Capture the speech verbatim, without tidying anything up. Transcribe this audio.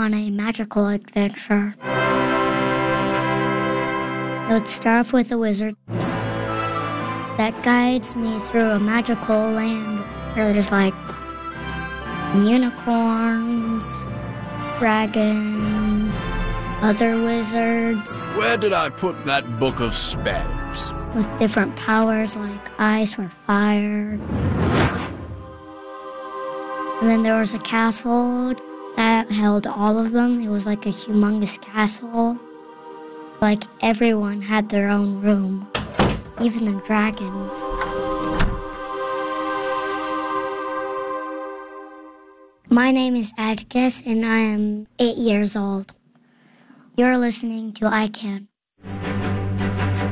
on a magical adventure. It would start off with a wizard that guides me through a magical land where there's like unicorns, dragons, other wizards. Where did I put that book of spells? With different powers like ice or fire. And then there was a castle that held all of them. It was like a humongous castle. Like everyone had their own room, even the dragons. My name is Atticus, and I am eight years old. You're listening to I Can.